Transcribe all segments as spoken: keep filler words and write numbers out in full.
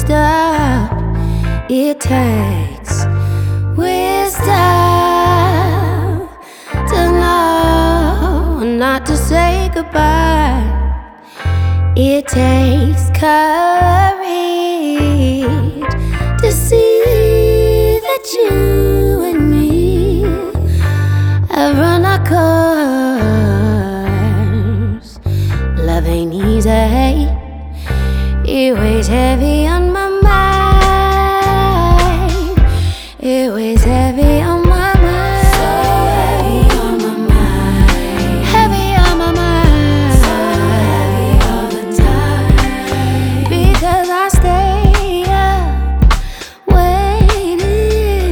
stop. It takes wisdom to know not to say goodbye. It takes courage to see that you and me have run our course. Love ain't easy. It weighs heavy on my mind. It weighs heavy on my mind. So heavy on my mind. Heavy on my mind. So heavy all the time. Because I stay up, waiting,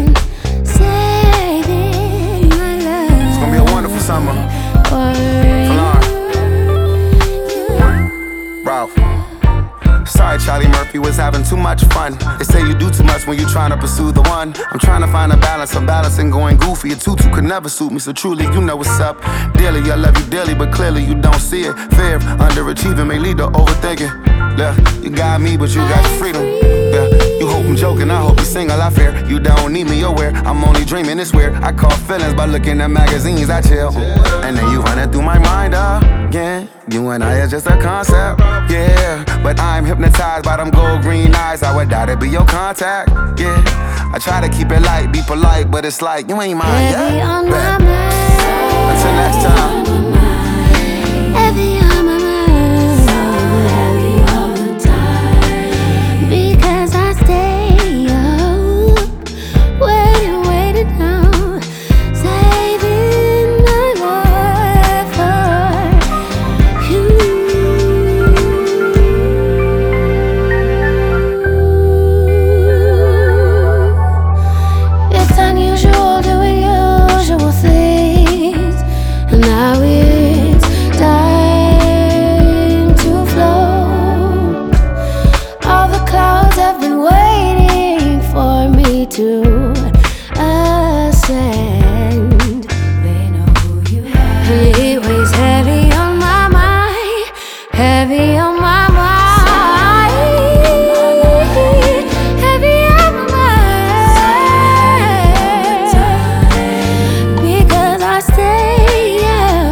saving my love. It's gonna be a wonderful summer. For Ralph. Sorry, Charlie Murphy was having too much fun. They say you do too much when you're trying to pursue the one. I'm trying to find a balance, a balance and going goofy. A tutu could never suit me, so truly, you know what's up. Dearly, I love you dearly, but clearly you don't see it. Fear of underachieving may lead to overthinking. Yeah, you got me, but you got the freedom. Yeah, you hope I'm joking, I hope you single, I fear. You don't need me, you're where I'm only dreaming, it's weird. I call feelings by looking at magazines, I chill. And then you running through my mind again. You and I are just a concept, yeah. But I'm hypnotized by them gold green eyes. I would die to be your contact, yeah. I try to keep it light, be polite, but it's like you ain't mine, heavy yeah. on my Bet. mind. Until next time. Heavy on my mind. So heavy all the time. Because I stay up, waiting, waiting down, saving my love for you. It's unusual doing usual things, and now it's time to float. All the clouds have been waiting for me to ascend. They know who you are. And it weighs heavy on my mind, heavy on my mind, heavy on my mind. Because I stay up,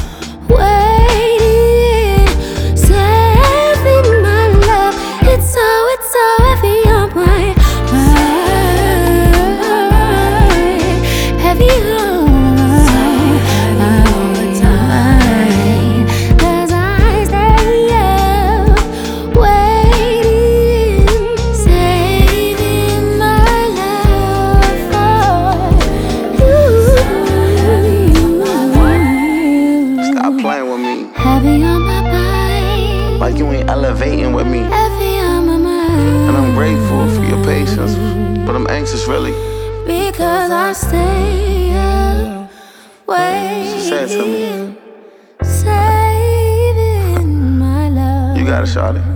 waiting, saving my love. It's so, it's so heavy on my mind. Heavy on my mind. 'Cause I stay up, waiting, saving my love for you. Stop playing with me. Heavy on my mind. Like you ain't elevating with me. Heavy on my mind. And I'm grateful for your patience, but I'm anxious really. Because I stay up, Say it to me. waiting, saving my love. You got it, shawty.